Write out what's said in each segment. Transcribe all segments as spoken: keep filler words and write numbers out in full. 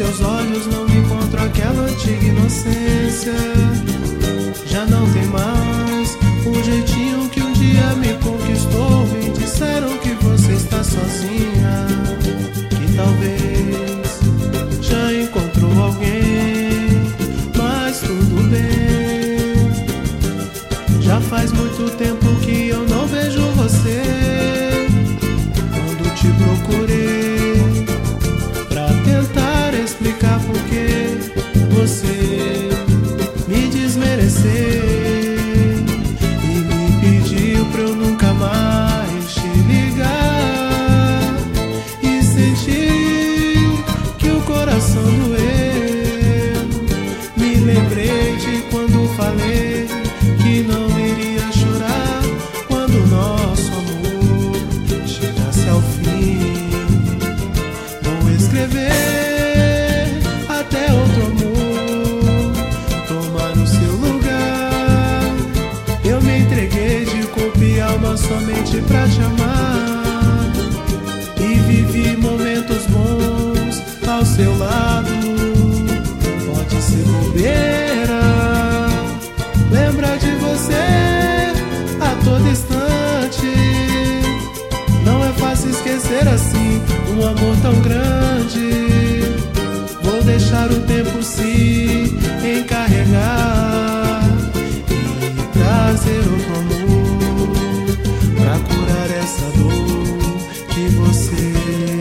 seus olhos não encontro aquela antiga inocência. Já não tem mais o jeitinho que um dia me conquistou. Me disseram que você está sozinha, que talvez já encontrou alguém, mas tudo bem. Já faz muito tempo que eu não vejo você. Quando te procurei pra tentar explicar por que você me desmereceu e me pediu pra eu nunca mais te ligar, e senti que o coração doeu. Me lembrei de quando falei que não iria chorar quando nosso amor chegasse ao fim. Vou escrever até outro amor tomar no seu lugar. Eu me entreguei de corpo e alma somente pra te amar, e vivi momentos bons ao seu lado. Pode ser bobeira lembrar de você a todo instante. Não é fácil esquecer assim um amor tão grande. Vou deixar o tempo se encarregar e trazer outro amor pra curar essa dor que você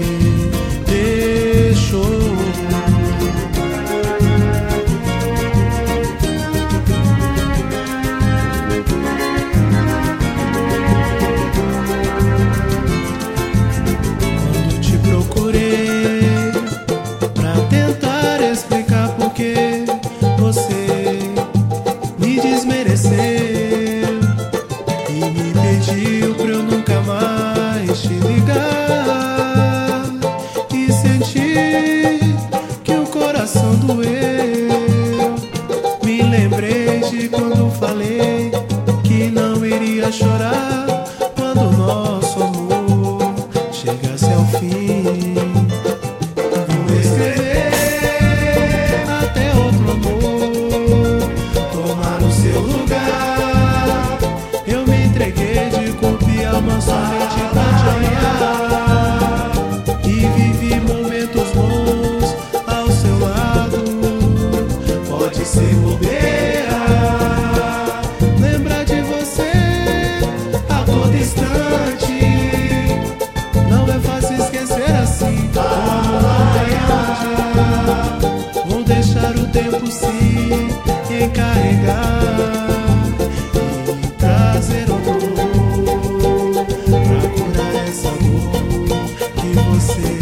deixou. Me desmereceu e me pediu pra eu nunca mais te ligar, e senti que o coração doeu. Me lembrei de quando falei que não iria chorar quando o nosso amor chegasse ao fim. Vou escrever até outro amor tomar no seu lugar. Eu me entreguei de corpo e alma somente pra te amar, e vivi momentos bons ao seu lado. Pode ser bobeira lembrar de você a todo instante. Não é fácil esquecer assim o amor não tem onde. Vou deixar o tempo se encarregar e trazer outro amor pra curar essa dor que você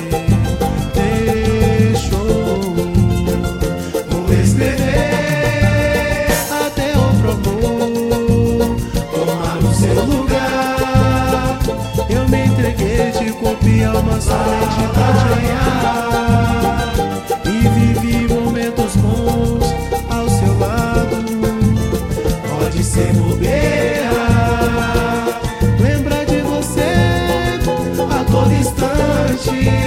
deixou. Vou escrever até outro amor tomar o seu lugar. Eu me entreguei de corpo e alma somente pra te amar, e vivi momentos bons ao seu lado. Pode ser bobeira lembrar de você a todo instante.